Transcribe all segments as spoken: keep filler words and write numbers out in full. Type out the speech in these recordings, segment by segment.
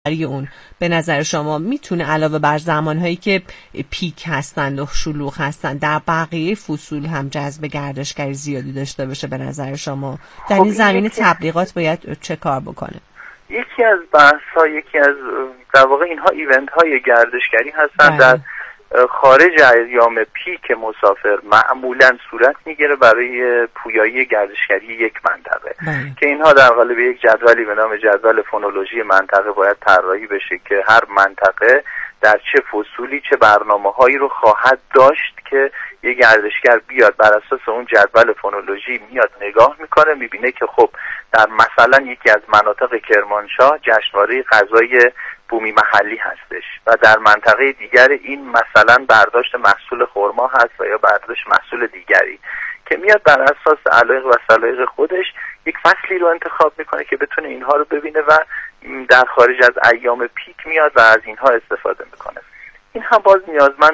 اون به نظر شما میتونه علاوه بر زمانهایی که پیک هستند و شلوغ هستند در بقیه فصول هم جذب گردشگری زیادی داشته باشه به نظر شما؟ در خب این زمینه یکی... تبلیغات باید چه کار بکنه؟ یکی از بحث ها یکی از در واقع اینها ایونت های گردشگری هستند در خارج ایام پیک مسافر معمولا صورت میگیره برای پویایی گردشگری یک منطقه بله. که اینها در قالب یک جدولی به نام جدول فونولوژی منطقه باید طراحی بشه که هر منطقه در چه فصولی چه برنامه‌هایی رو خواهد داشت که یک گردشگر بیاد بر اساس اون جدول فونولوژی میاد نگاه میکنه میبینه که خب در مثلا یکی از مناطق کرمانشاه جشنواره غذای بومی محلی هستش و در منطقه دیگر این مثلا برداشت محصول خرما هست و یا برداشت محصول دیگری که میاد بر اساس علایق و سلایق خودش یک فصلی رو انتخاب میکنه که بتونه اینها رو ببینه و در خارج از ایام پیک میاد و از اینها استفاده میکنه. این هم باز نیازمند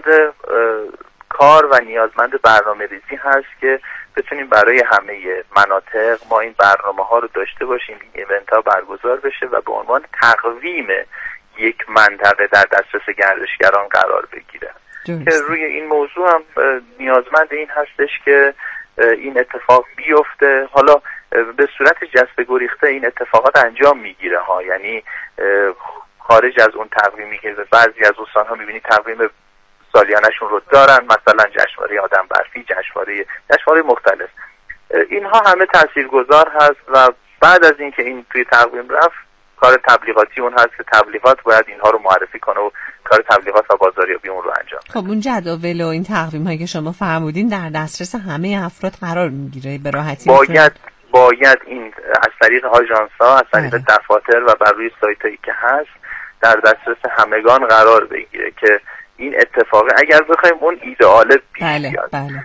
کار و نیازمند برنامه ریزی هست که بتونیم برای همه مناطق ما این برنامه ها رو داشته باشیم، این ایونت ها برگزار بشه و به عنوان تقویم یک منطقه در دسترس گردشگران قرار بگیره. که روی این موضوع هم نیازمند این هستش که این اتفاق بیفته. حالا به صورت جسته گریخته این اتفاقات انجام میگیره ها، یعنی خارج از اون تقویمی که بعضی از استان‌ها میبینی تقویم سالیانشون رو دارن، مثلا جشنواره آدم برفی، جشنواره جشنواره مختلف، اینها همه تاثیرگذار هست و بعد از اینکه این توی تقویم رفت کار تبلیغاتی اون هست که تبلیغات باید اینها رو معرفی کنه و کار تبلیغات و بازاریابی اون رو انجام بده. خب اون جدول و این تقویم هایی که شما فرمودین در دسترس همه افراد قرار میگیره به راحتی؟ باید باید این از طریق آژانس ها، از طریق دفاتر و بر روی سایت هایی که هست در دسترس همگان قرار بگیره که این اتفاق اگر بخوایم اون ایدئال پیش بله، بیاد. بله.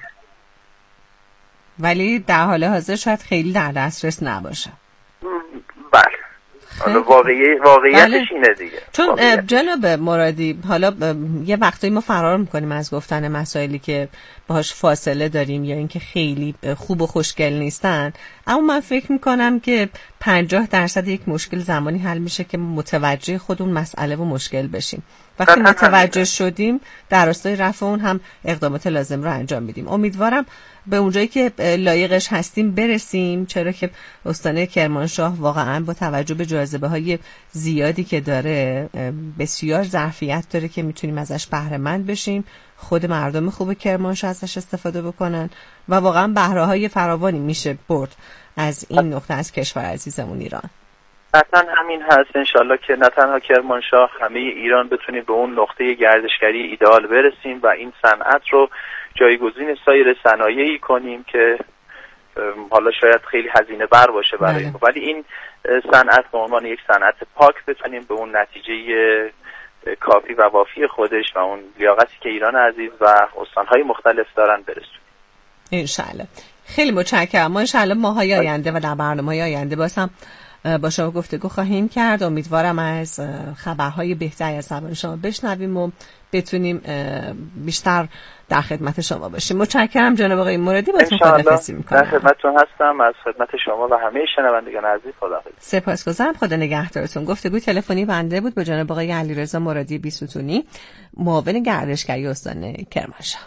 ولی در حال حاضر شاید خیلی در دسترس نباشه. بله. حالا واقعی واقعیتش بله. اینه دیگه. چون جناب مرادی حالا یه وقتایی ما فرار میکنیم از گفتن مسائلی که باهاش فاصله داریم یا اینکه خیلی خوب و خوشگل نیستن، اما من فکر میکنم که پنجاه درصد یک مشکل زمانی حل میشه که متوجه خود اون مسئله و مشکل بشیم. وقتی متوجه شدیم در راستای رفع اون هم اقدامات لازم رو انجام میدیم. امیدوارم به اونجایی که لایقش هستیم برسیم، چرا که استان کرمانشاه واقعا با توجه به جاذبه‌های زیادی که داره بسیار ظرفیت داره که میتونیم ازش بهره مند بشیم، خود مردم خوب کرمانشاه ازش استفاده بکنن و واقعا بهره‌های فراوانی میشه برد از این نقطه از کشور عزیزمون ایران. حتما همین هست انشالله که نه تنها کرمانشاه، همه ایران بتونیم به اون نقطه گردشگری ایدئال برسیم و این صنعت رو جایگزین سایر صنایعی کنیم که حالا شاید خیلی هزینه بر باشه برای ما، ولی این صنعت به عنوان یک صنعت پاک بتونیم به اون نتیجه کافی و وافی خودش و اون لیاقتی که ایران عزیز و استان‌های مختلف دارن برسونیم. انشالله. خیلی متشکرم. ما انشالله ماهای آینده و در برنامه‌های آینده باز هم با شما گفتگو خواهیم کرد. امیدوارم از خبرهای بهتری از زبان شما بشنویم و بتونیم بیشتر در خدمت شما باشیم. متشکرم جناب آقای مرادی. باتون خداحافظی میکنم. در خدمتتون هستم. از خدمت شما و همه شنوندگان عزیز خداحافظ. سپاسگزارم. خدا نگهدارتون. گفتگو تلفنی بنده بود با جناب آقای علیرضا مرادی بیستونی، معاون گردشگری استان کرمانشاه.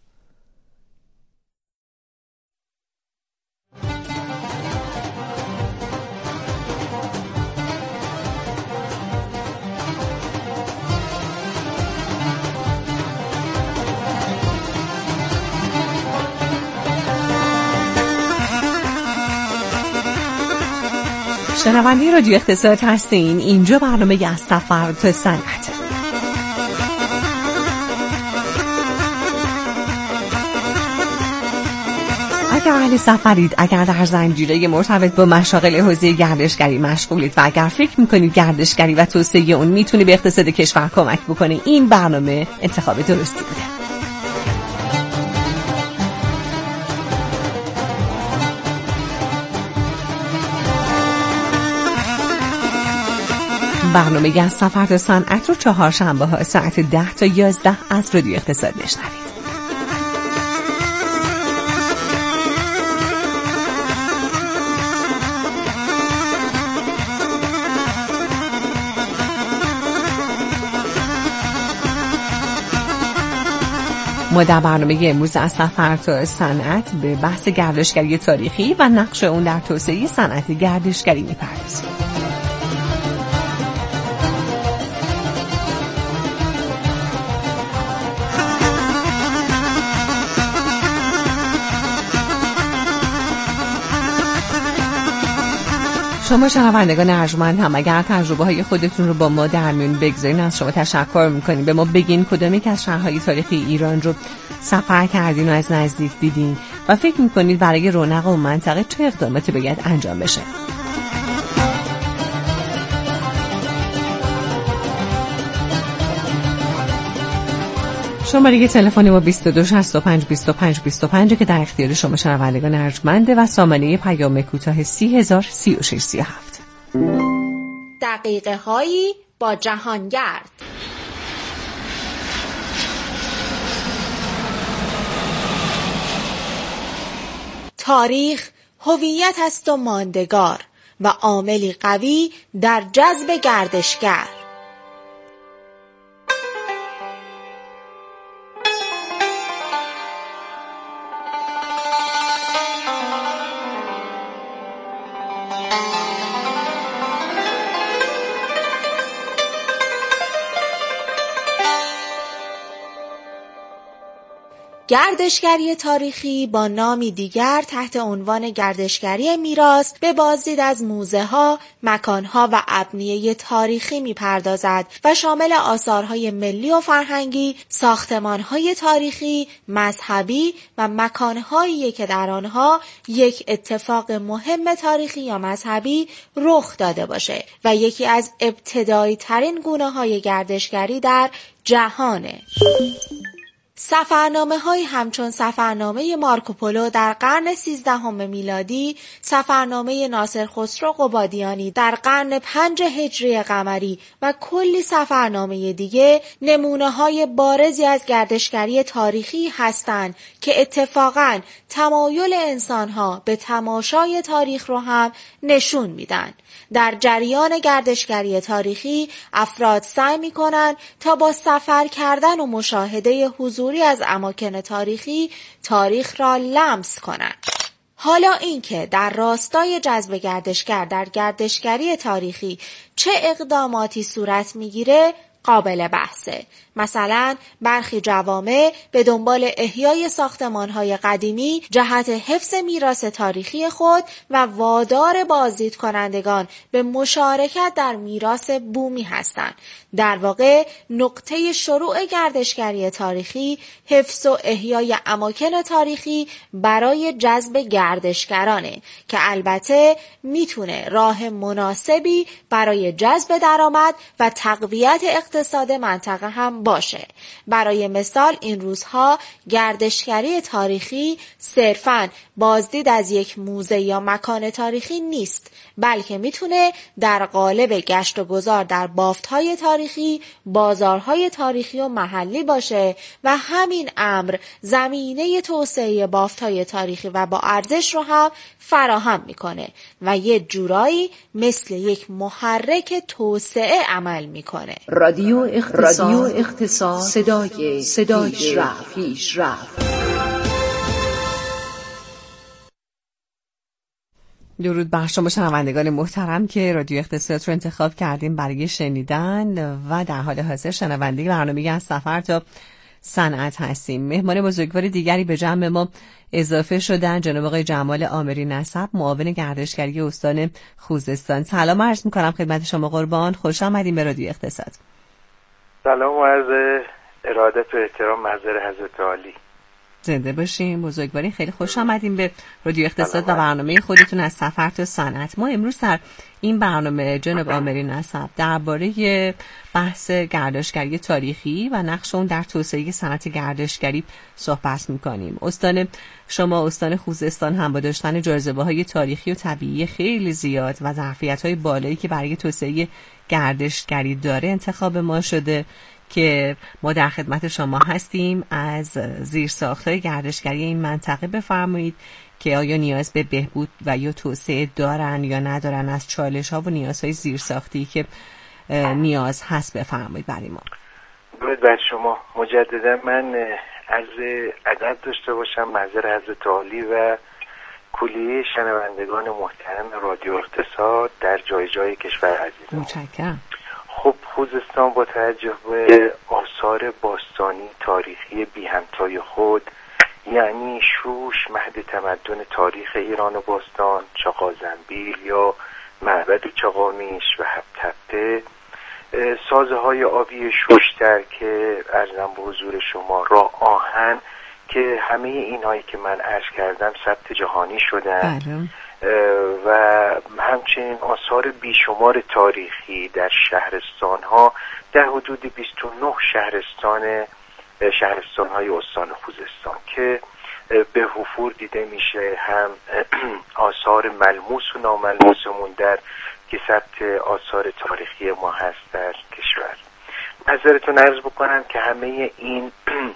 شنونده رادیو اقتصاد هستین. اینجا برنامه از سفر تا صنعت. اگر اهل سفرید، اگر در زنجیره مرتبط با مشاغل حوزه گردشگری مشغولید و اگر فکر میکنید گردشگری و توسعه اون میتونه به اقتصاد کشور کمک بکنه، این برنامه انتخاب درستی بوده. برنامه از سفر تا صنعت رو چهارشنبه ها ساعت ده تا یازده از رادیو اقتصاد بشنوید. ما در برنامه امروز از سفر تا صنعت به بحث گردشگری تاریخی و نقش اون در توسعه صنعت گردشگری می‌پردازیم. شما شنوندگان ارجمند هم اگر تجربه های خودتون رو با ما در میون بگذارین از شما تشکر میکنیم. به ما بگین کدام یک از شهرهای تاریخی ایران رو سفر کردین و از نزدیک دیدین و فکر میکنید برای رونق اون منطقه چه اقداماتی باید انجام بشه. شماره تلفن ما بیست و دو شصت و پنج بیست و پنج بیست و پنج که در اختیار شما شنوندگان ارجمنده و سامانه پیام کوتاه سی هزار سی و شش سی و هفت. دقیقه هایی با جهانگرد. تاریخ هویت است و ماندگار و عاملی قوی در جذب گردشگر. گردشگری تاریخی با نامی دیگر تحت عنوان گردشگری میراث به بازدید از موزه‌ها، مکان‌ها و ابنیه تاریخی می‌پردازد و شامل آثارهای ملی و فرهنگی، ساختمان‌های تاریخی، مذهبی و مکان‌هایی که در آنها یک اتفاق مهم تاریخی یا مذهبی رخ داده باشه و یکی از ابتدایی‌ترین گونه‌های گردشگری در جهانه. سفرنامه های همچون سفرنامه مارکوپولو در قرن سیزدهم میلادی، سفرنامه ناصر خسرو قبادیانی در قرن پنج هجری قمری و کلی سفرنامه دیگه نمونه های بارزی از گردشگری تاریخی هستند که اتفاقاً تمایل انسانها به تماشای تاریخ رو هم نشون میدن. در جریان گردشگری تاریخی افراد سعی می‌کنند تا با سفر کردن و مشاهده حضوری از اماکن تاریخی تاریخ را لمس کنند. حالا اینکه در راستای جذب گردشگر در گردشگری تاریخی چه اقداماتی صورت می‌گیره قابل بحثه. مثلا برخی جوامع به دنبال احیای ساختمان‌های قدیمی جهت حفظ میراث تاریخی خود و وادار بازدید کنندگان به مشارکت در میراث بومی هستند. در واقع نقطه شروع گردشگری تاریخی حفظ و احیای اماکن تاریخی برای جذب گردشگرانه که البته میتونه راه مناسبی برای جذب درآمد و تقویت اقتصاد منطقه هم باشه. برای مثال این روزها گردشگری تاریخی صرفاً بازدید از یک موزه یا مکان تاریخی نیست، بلکه میتونه در قالب گشت و گذار در بافت‌های تاریخی، بازارهای تاریخی و محلی باشه و همین امر زمینه توسعه بافت‌های تاریخی و با ارزش رو هم فراهم میکنه و یه جورایی مثل یک محرک توسعه عمل میکنه. رادیو اختصاص, رادیو اختصاص صدای صدای پیش رفت پیش رفت. درود بر شما شنوندگان محترم که رادیو اختصاص رو انتخاب کردیم برای شنیدن و در حال حاضر شنونده برنامه از سفر تا صنعت هستیم. مهمان بزرگوار دیگری به جمع ما اضافه شدن جناب آقای جمال آمری نسب، معاون گردشگری استان خوزستان. سلام عرض می‌کنم خدمت شما قربان، خوش آمدید به رادیو اقتصاد. سلام و عرض ارادت و احترام محضر حضرت عالی. زنده باشیم، بزرگواری. خیلی خوش آمدیم به رادیو اقتصاد و برنامه خودتون از سفر تا صنعت. ما امروز در این برنامه جناب آمری نسب درباره بحث گردشگری تاریخی و نقش اون در توسعه صنعت گردشگری صحبت می‌کنیم. استان شما استان خوزستان هم با داشتن جاذبه‌های تاریخی و طبیعی خیلی زیاد و ظرفیت‌های بالایی که برای توسعه گردشگری داره انتخاب ما شده که ما در خدمت شما هستیم. از زیرساخت‌های گردشگری این منطقه بفرمایید که آیا نیاز به بهبود و یا توسعه دارن یا ندارن، از چالش‌ها و نیازهای زیرساختی که نیاز هست بفرمایید برای ما. درود بر شما. مجددا من عرض ادب داشته باشم محضر حضرت عالی و کلیه شنوندگان محترم رادیو اقتصاد در جای جای کشور عزیز. متشکرم. خب خوزستان با توجه به آثار باستانی تاریخی بی همتای خود، یعنی شوش مهد تمدن تاریخ ایران و باستان، چاقازنبیل یا معبد چاقامیش و هبتپه، سازه های آبی شوشتر که ارزم به حضور شما، راه آهن که همه اینایی که من عرض کردم ثبت جهانی شدن و همچنین آثار بیشمار تاریخی در شهرستان ها در حدود بیست و نه شهرستان شهرستان های استان خوزستان که به حفور دیده میشه، هم آثار ملموس و ناملموسمون در که ثبت آثار تاریخی ما هست در کشور. نظرتون عرض بکنم که همه این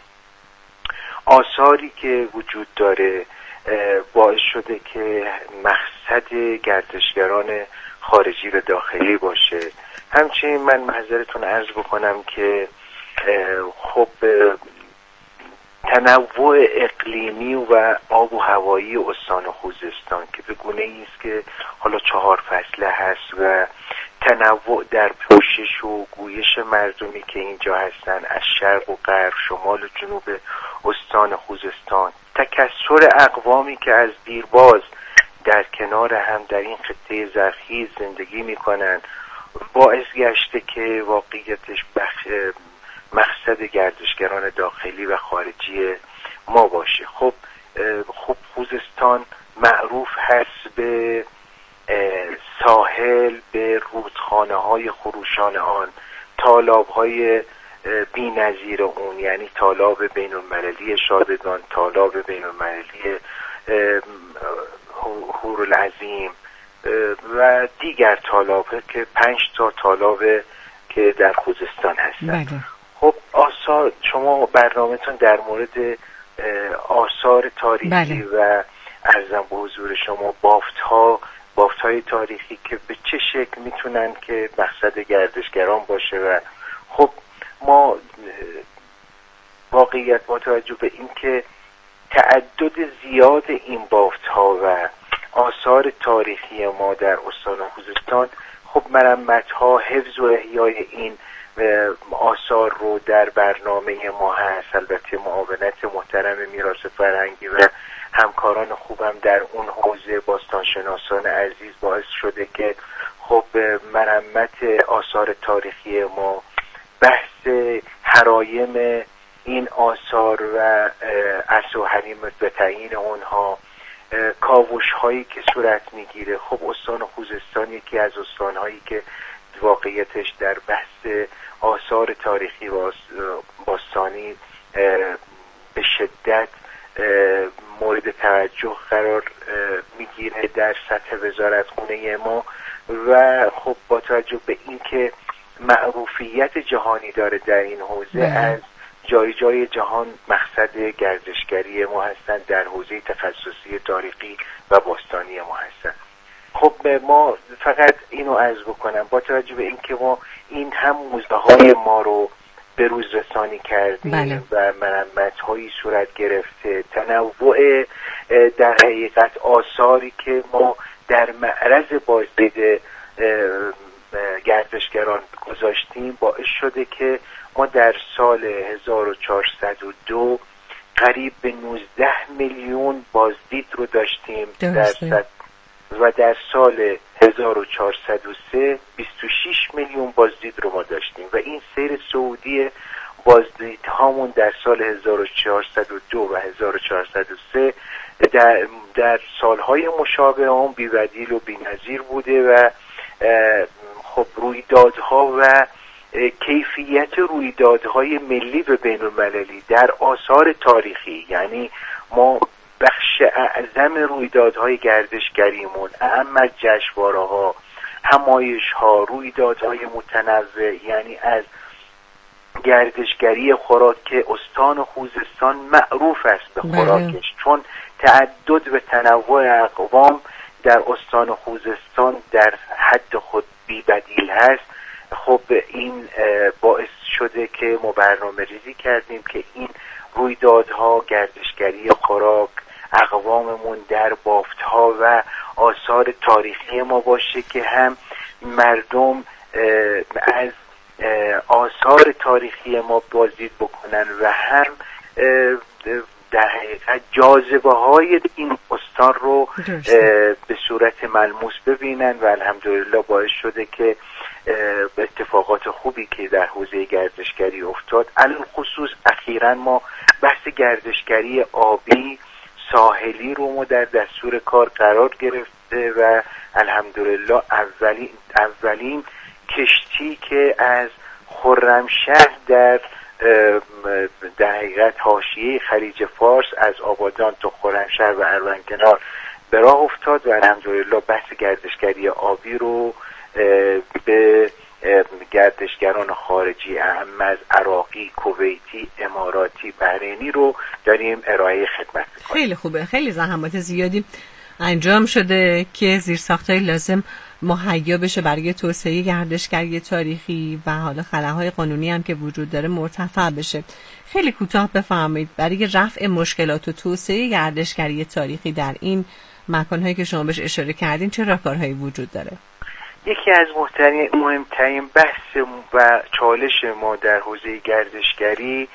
آثاری که وجود داره باعث شده که مقصد گردشگران خارجی و داخلی باشه. همچنین من معذرتون عرض بکنم که خب تنوع اقلیمی و آب و هوایی استان خوزستان که به گونه ایست که حالا چهار فصله هست و تنوع در پوشش و گویش مردمی که اینجا هستن از شرق و غرب، شمال و جنوب استان خوزستان، تکثر اقوامی که از دیرباز در کنار هم در این خطه زرخیز زندگی میکنن باعث گشته که واقعیتش بخش مقصد گردشگران داخلی و خارجی ما باشه. خب خب خوزستان معروف هست به ساحل، به رودخانه های خروشان آن، تالاب های بی نظیر اون، یعنی تالاب بین المللی شادگان، تالاب بین المللی هورالعظیم و دیگر تالاب که پنج تا تالاب که در خوزستان هستن. بله. خب آثار، شما برنامه‌تون در مورد آثار تاریخی بله. و عرضم به حضور شما بافت ها بافت های تاریخی که به چه شکل میتونن که مقصد گردشگران باشه و خب ما واقعیت با توجه به این که تعدد زیاد این بافت ها و آثار تاریخی ما در استان خوزستان، خب مرمت ها، حفظ و احیای این آثار رو در برنامه ما هست. البته معاونت محترم میراث فرهنگی و همکاران خوبم در اون حوزه باستانشناسان عزیز باعث شده که خب مرمت آثار تاریخی ما، بحث حرایم این آثار و اصل و حریم و تعیین اونها، کاوش هایی که صورت میگیره. خب استان خوزستان یکی از استان هایی که واقعیتش در بحث آثار تاریخی و باستانی به شدت مورد توجه قرار میگیره در سطح وزارتخونه ما و خب با توجه به اینکه معروفیت جهانی داره در این حوزه، از جای جای جهان مقصد گردشگری ما هستن، در حوزه تخصصی تاریخی و باستانی ما هستن. خب ما فقط اینو عرض بکنم با توجه به اینکه ما این هم موزه های ما رو به روز رسانی کردیم بله. و مرمت هایی صورت گرفته، تنوع در حقیقت آثاری که ما در معرض بازدید گردشگران گذاشتیم باعث شده که ما در سال هزار و چهارصد و دو قریب به نوزده میلیون بازدید رو داشتیم در صد و در سال هزار و چهارصد و سه بیست و شش میلیون بازدید رو ما داشتیم و این سیر صعودی بازدید هامون در سال هزار و چهارصد و دو و هزار و چهارصد و سه در, در سالهای مشابه هم بی‌بدیل و بی‌نظیر بوده و خب رویدادها و کیفیت رویدادهای ملی و بین المللی در آثار تاریخی، یعنی ما بخش اعظم رویدادهای گردشگریمون، اعم از جشنواره‌ها، همایش‌ها، رویدادهای متنوع، یعنی از گردشگری خوراک که استان خوزستان معروف است به خوراکش، چون تعدد و تنوع اقوام در استان خوزستان در حد خود بی‌بدیل هست. خب این باعث شده که ما برنامه ریزی کردیم که این رویدادها، گردشگری خوراک، اقواممون در بافتها و آثار تاریخی ما باشه که هم مردم از آثار تاریخی ما بازدید بکنن و هم در حقیقت جاذبه های این استان رو به صورت ملموس ببینن و الحمدلله باعث شده که اتفاقات خوبی که در حوزه گردشگری افتاد. علل خصوص اخیراً ما بحث گردشگری آبی ساحلی رو ما در دستور کار قرار گرفته و الحمدلله اولین اولین کشتی که از خرمشهر در در حقیقت حاشیه خلیج فارس از آبادان تا خرمشهر و اروندکنار به راه افتاد و الحمدلله بحث گردشگری آبی رو به گردشگران خارجی اهم از عراقی، کویتی، اماراتی، بحرینی رو داریم ارائه خدمت می‌کنیم. خیلی خوبه. خیلی زحمات زیادی انجام شده که زیرساخت‌های لازم مهیا بشه برای توسعه گردشگری تاریخی و حالا خلاهای قانونی هم که وجود داره مرتفع بشه. خیلی کوتاه بفرمایید برای رفع مشکلات و توسعه گردشگری تاریخی در این مکان‌هایی که شما بهش اشاره کردین چه راهکارهایی وجود داره؟ یکی از مهمترین بحث و چالش ما در حوزه گردشگری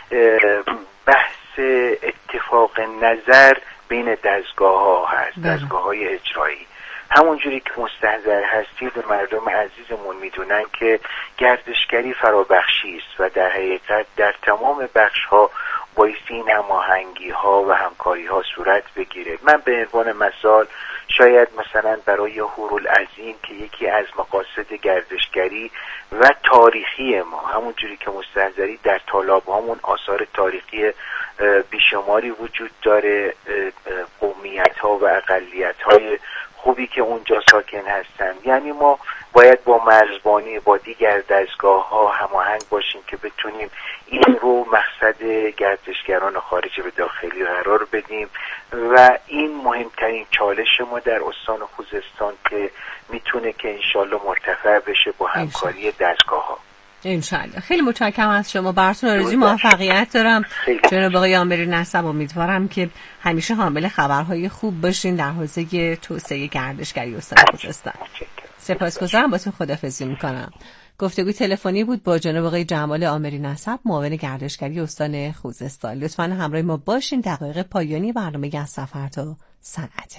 بحث اتفاق نظر بین دستگاه‌ها هست، دستگاه‌های اجرایی. همونجوری که مستحضر هستید و مردم عزیزمون میدونن که گردشگری فرابخشی است و در حقیقت در تمام بخش‌ها بایستی هماهنگی‌ها و همکاری‌ها صورت بگیره. من به عنوان مثال شاید مثلا برای هورالعظیم که یکی از مقاصد گردشگری و تاریخی ما، همونجوری که مستحضری در تالاب‌هامون آثار تاریخی بیشماری وجود داره، قومیت‌ها و اقلیت‌های خوبی که اونجا ساکن هستن، یعنی ما باید با مرزبانی با دیگر دستگاه‌ها هماهنگ باشیم که بتونیم این رو مقصد گردشگران خارجی به داخلی قرار بدیم و این مهمترین چالش ما در استان خوزستان که میتونه که انشالله مرتفع بشه با همکاری دستگاه‌ها. انشالله. خیلی متشکرم از شما. براتون آرزوی موفقیت دارم. جناب آقای عامری نسب، امیدوارم که همیشه حامل خبرهای خوب باشین در حوزه توسعه گردشگری استان خوزستان. سپاسگزارم. باتون خداحافظی میکنم. گفتگوی تلفنی بود با جناب آقای جمال عامری نسب، معاون گردشگری استان خوزستان. لطفاً همراه ما باشین. دقایق پایانی برنامه از سفر تا صنعت.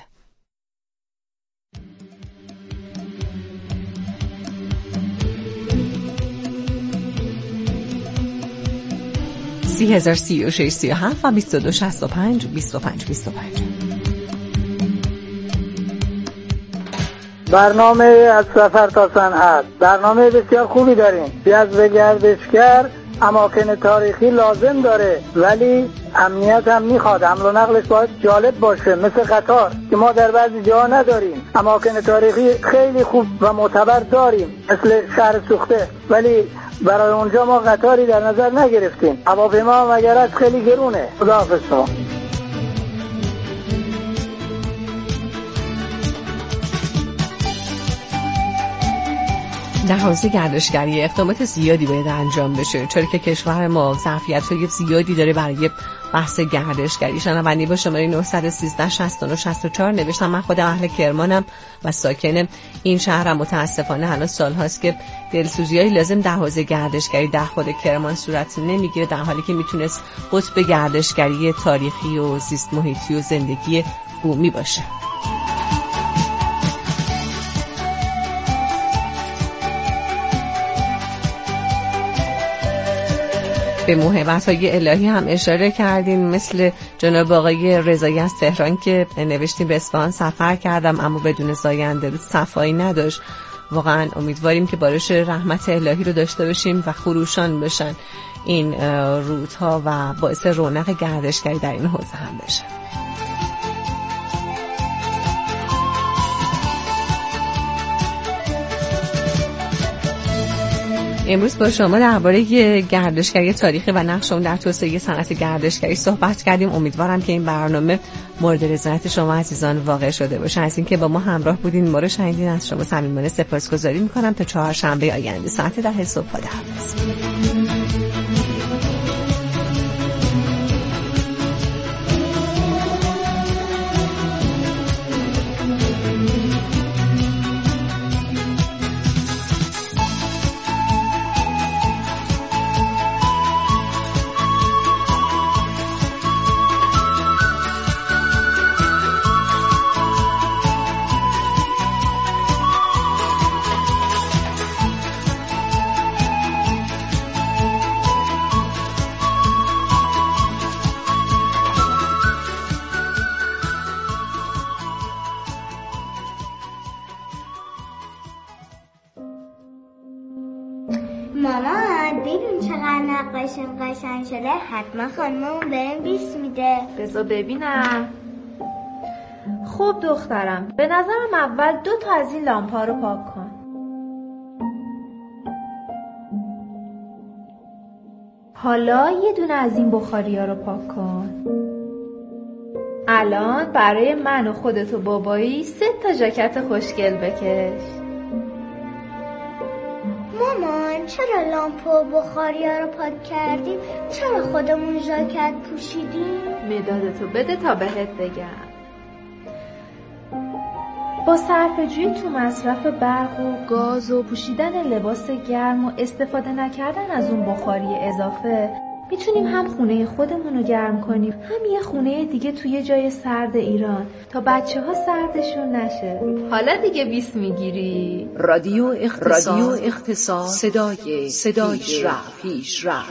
سی هزار سی و شش سی و هفت و بیست و دو شصت و پنج بیست و پنج بیست و پنج. برنامه از سفر تا صنعت برنامه بسیار خوبی داریم. جذب گردشگر اماکن تاریخی لازم داره ولی امنیت هم میخواد. حمل و نقلش باید جالب باشه، مثل قطار که ما در بعضی جاها نداریم. اماکن تاریخی خیلی خوب و معتبر داریم مثل شهر سوخته، ولی برای اونجا ما قطاری در نظر نگرفتیم. هواپیما هم اگر از خیلی گرونه. خداحافظ شما. در حوزه گردشگری اقدامات زیادی باید انجام بشه، چرا که کشور ما ظرفیت‌های زیادی داره برای بحث گردشگری. شنوندی با شماره نه یک سه شش نه شش چهار نوشتم من خودم اهل کرمانم و ساکن این شهرم. متاسفانه الان سال‌هاست که دلسوزی‌های لازم در حوزه گردشگری در خود کرمان صورت نمیگیره، در حالی که میتونست قطب گردشگری تاریخی و زیست محیطی و زندگی بومی باشه. به موهبت‌های الهی هم اشاره کردین، مثل جناب آقای رضایی از تهران که نوشتیم به اصفهان سفر کردم اما بدون زاینده رود صفایی نداشت. واقعا امیدواریم که بارش رحمت الهی رو داشته باشیم و خروشان بشن این رودها و باعث رونق گردشگری در این حوزه هم بشه. امروز با شما درباره گردشگری تاریخی و نقش اون در توسعه صنعت گردشگری صحبت کردیم. امیدوارم که این برنامه مورد رضایت شما عزیزان واقع شده باشه. از اینکه با ما همراه بودین، ما رو شنیدین، از شما صمیمانه سپاسگزاری میکنم. تا چهارشنبه آینده ساعت ده صبح خداحافظ. مامان ببین چقدر نقاشیم قشنگ شده، حتما خانممون بهم بیست میده. بذار ببینم. خب دخترم، به نظرم اول دو تا از این لامپا رو پاک کن. حالا یه دونه از این بخاری ها رو پاک کن. الان برای من و خودت و بابایی سه تا ژاکت خوشگل بکش. مامان چرا لامپا و بخاری ها رو پاک کردیم؟ چرا خودمون ژاکت پوشیدیم؟ مدادتو بده تا بهت بگم. با صرفه‌جویی تو مصرف برق و گاز و پوشیدن لباس گرم و استفاده نکردن از اون بخاری اضافه میتونیم هم خونه خودمون رو گرم کنیم، هم یه خونه دیگه توی جای سرد ایران تا بچه ها سردشون نشه. حالا دیگه بیست میگیری؟ رادیو اختصاص, رادیو اختصاص صدای صدای رفت پیش رفت.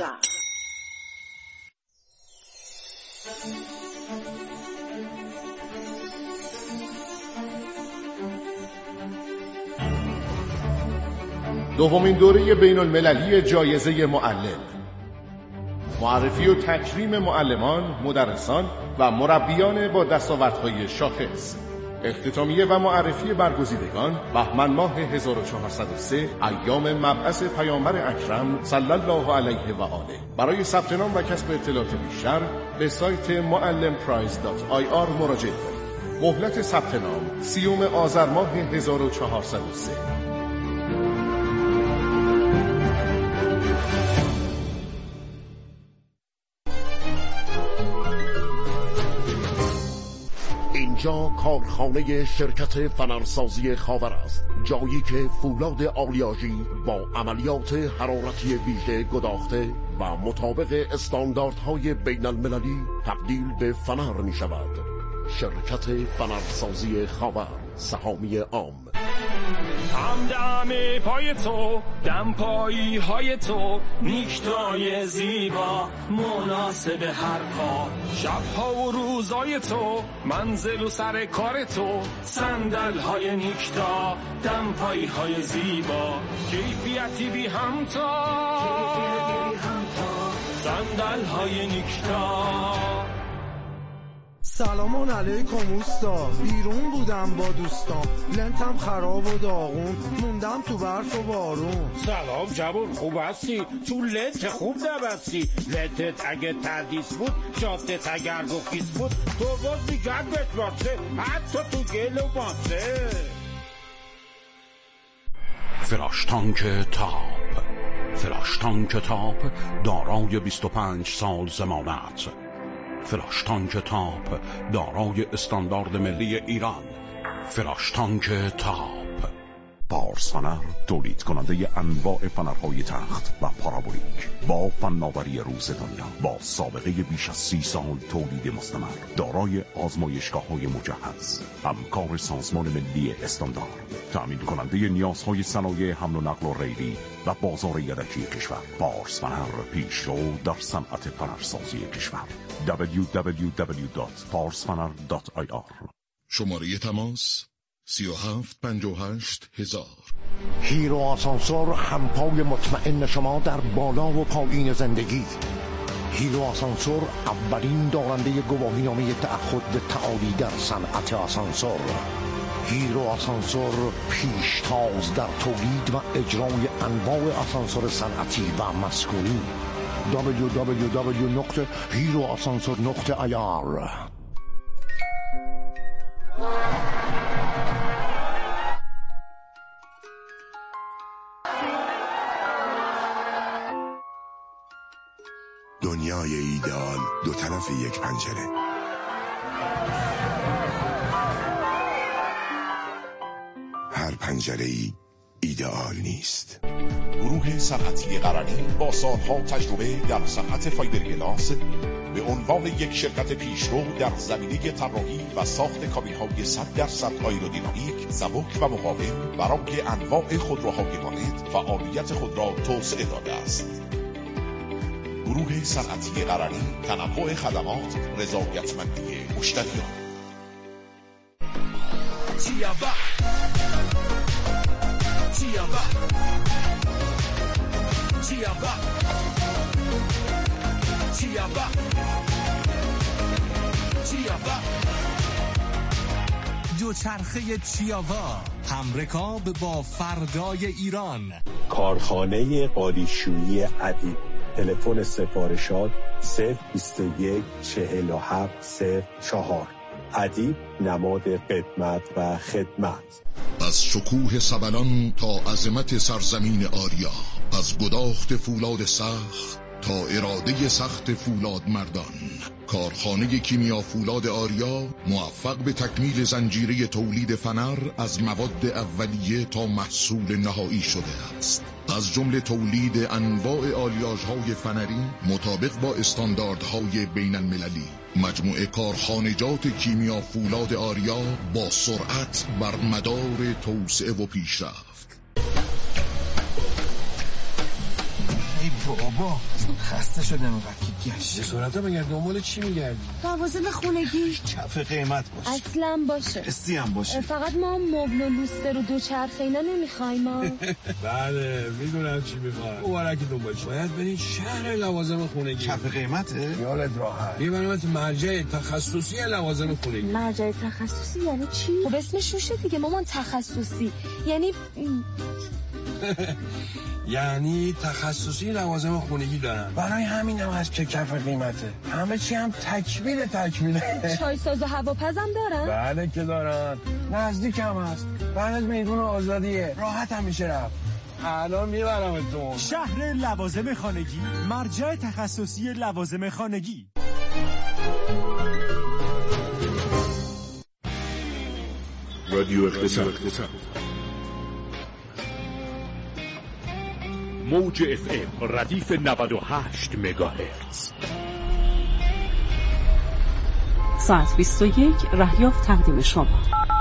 دومین دوره بین المللی جایزه معلم، معرفی و تکریم معلمان، مدرسان و مربیان با دستاوردهای شاخص، اختتامیه و معرفی برگزیدگان بهمن ماه هزار و چهارصد و سه ایام مبعث پیامبر اکرم صلی الله علیه و آله. برای ثبت نام و کسب اطلاعات بیشتر به سایت معلم پرایز دات آی آر مراجعه کنید. مهلت ثبت نام سیوم آذر ماه هزار و چهارصد و سه. اینجا کارخانه شرکت فنرسازی خاور است، جایی که فولاد آلیاژی با عملیات حرارتی ویژه گداخته و مطابق استانداردهای بین المللی تبدیل به فنر می شود. شرکت فنرسازی خاور، سهامی عام. هم دم پای تو، دم پایی های تو، نیکتای زیبا مناسب هر پا، شبها و روزای تو، منزل و سر کار تو، صندل های نیکتا، دم پایی های زیبا، کیفیتی بی همتا، صندل های نیکتا. سلام علیکم اوستا، بیرون بودم با دوستان، لنتم خراب و داغون، موندم تو برف و بارون. سلام جوون، خوب هستی؟ تو لنت خوب نبستی، لنتت اگه تردیس بود، شاتت اگر گفیس بود، تو باز میگن بتباسه، حتی تو گل و باسه. فلاش تانک تاپ، فلاش تانک تاپ دارای بیست و پنج سال ضمانت. فلاش تانک تاپ دارای استاندارد ملی ایران. فلاش تانک تاپ. پارس فنر تولید کننده انواع فنرهای تخت و پارابولیک با فناوری روز دنیا، با سابقه بیش از سی سال تولید مستمر، دارای آزمایشگاه‌های مجهز، همکار سازمان ملی استاندارد، تأمین کننده نیازهای صنایع حمل و نقل و ریلی و بازار یدکی کشور. پارس فنر، پیشرو در صنعت فنرسازی کشور. دبلیو دبلیو دبلیو دات پارس فنر دات آی آر. شماره تماس سی و هفت پنجاه و هشت هزار. هیرو آسانسور، همپای مطمئن شما در بالا و پایین زندگی. هیرو آسانسور اولین دارنده گواهینامه تعهد تعالی در صنعت آسانسور. هیرو آسانسور پیشتاز در تولید و اجرای انواع آسانسور صنعتی و مسکونی. دبلیو دبلیو دبلیو دات هیرو آسانسور دات آی آر. دنیای ایدئال دو طرف یک پنجره. هر پنجره ای ایدئال نیست. گروه صنعتی قرنی با سالها تجربه در صنعت فایبرگلاس به عنوان یک شرکت پیشرو در زمینه طراحی و ساخت کابین‌های صد درصد آیرودینامیک، سبک و مقاوم برای انواع خودروهای وارد فعالیت خود را توسعه داده است. گروه صنعتی قرنی، تنوع خدمات، رضایتمندی مشتریان. چیابا چیابا چیابا دوچرخه چیاوا، همرکاب با فردای ایران. کارخانه قالیشویی ادیب. تلفن سفارشات صفر بیست و یک چهل و هفت صفر چهار. ادیب نماد قدمت و خدمت. از شکوه سبلان تا عظمت سرزمین آریا، از گداخت فولاد سخت تا اراده سخت فولاد مردان، کارخانه کیمیا فولاد آریا موفق به تکمیل زنجیره تولید فنر از مواد اولیه تا محصول نهایی شده است. از جمله تولید انواع آلیاژهای فنری مطابق با استانداردهای بین المللی. مجموعه کارخانجات کیمیا فولاد آریا با سرعت بر مدار توسعه و پیشرفت. ای بابا خسته شدم وقتی گشت صورتا مگر دنبال چی میگردی؟ لوازم خونگی کف قیمت باشه، اصلا باشه، استی هم باشه. فقط ما مبل و لوستر و دوچرخه اینا نمیخوایم ما. بله میدونم چی میخوای. مبارکی دنبالش باید برین شهر لوازم خونگی. کف قیمته؟ یالت راحت میبرمت مرجع تخصصی لوازم خونگی. مرجع تخصصی یعنی چی؟ خب اسمش روشه دیگه مامان، تخصصی یعنی یعنی تخصصی لوازم خونگی دارن. برای همین هم هست که کف قیمته. همه چی هم تکمیل تکمیله. چای ساز و هواپزم دارن؟ بله که دارن. نزدیک هم هست. بعد از میدون آزادیه. راحت هم میشه رفت. الان میبرمتون. شهر لوازم خانگی، مرجع تخصصی لوازم خانگی. رادیو اقتصاد. موج اف ام ردیف نود و هشت مگاهرتز. ساعت بیست و یک رهیافت تقدیم شما.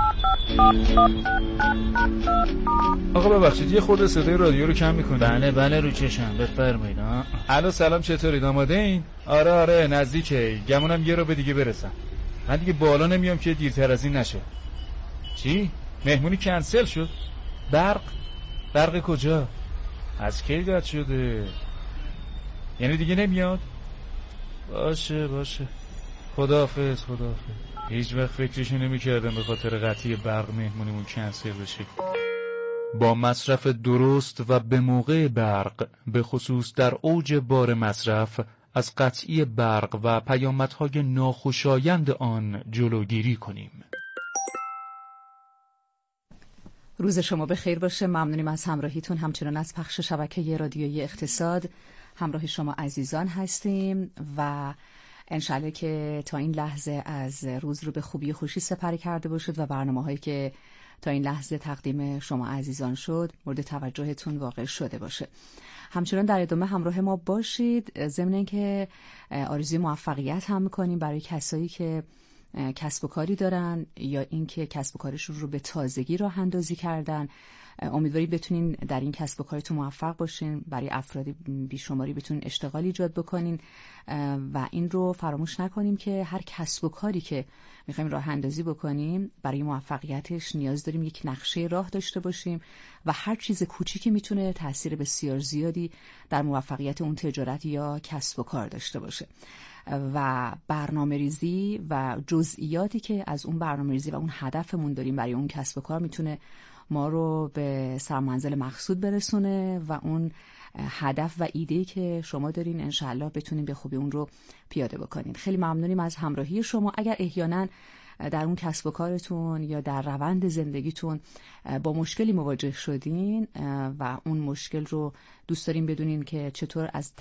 آقا ببخشید یه خورده صدای رادیو رو کم میکنید؟ بله بله رو چشم بفرمایید. الو سلام، چطورید؟ آماده این؟ آره آره نزدیکه، گمونم یه رو به دیگه برسم. من دیگه بالا نمیام که دیرتر از این نشه. چی؟ مهمونی کنسل شد؟ برق؟ برق کجا؟ از کی قطع شده؟ یعنی دیگه نمیاد؟ باشه باشه، خداحافظ خداحافظ. هیچ وقت فکرشو نمی‌کردم به خاطر قطعی برق مهمونیمون کنسل بشه. با مصرف درست و به موقع برق، به خصوص در اوج بار مصرف، از قطعی برق و پیامدهای ناخوشایند آن جلوگیری کنیم. روز شما بخیر باشه. ممنونیم از همراهیتون، همچنان از پخش شبکه رادیویی اقتصاد همراه شما عزیزان هستیم و انشالله که تا این لحظه از روز رو به خوبی و خوشی سپری کرده باشید و برنامه‌هایی که تا این لحظه تقدیم شما عزیزان شد مورد توجهتون واقع شده باشه. همچنان در ادامه همراه ما باشید، ضمن اینکه آرزوی موفقیت هم می‌کنیم برای کسایی که کسب و کاری دارن یا اینکه کسب و کارشون رو به تازگی راه اندازی کردن. امیدواریم بتونین در این کسب و کارتون موفق باشین، برای افراد بیشماری بتونین اشتغال ایجاد بکنین و این رو فراموش نکنیم که هر کسب و کاری که میخوایم راه اندازی بکنیم برای موفقیتش نیاز داریم یک نقشه راه داشته باشیم و هر چیز کوچیکی میتونه تأثیر بسیار زیادی در موفقیت اون تجارت یا کسب و کار داشته باشه و برنامه ریزی و جزئیاتی که از اون برنامه ریزی و اون هدفمون داریم برای اون کسب و کار میتونه ما رو به سرمنزل مقصود برسونه و اون هدف و ایده‌ای که شما دارین انشالله بتونین به خوبی اون رو پیاده بکنین. خیلی ممنونیم از همراهی شما. اگر احیانا در اون کسب و کارتون یا در روند زندگیتون با مشکلی مواجه شدین و اون مشکل رو دوست داریم بدونین که چطور از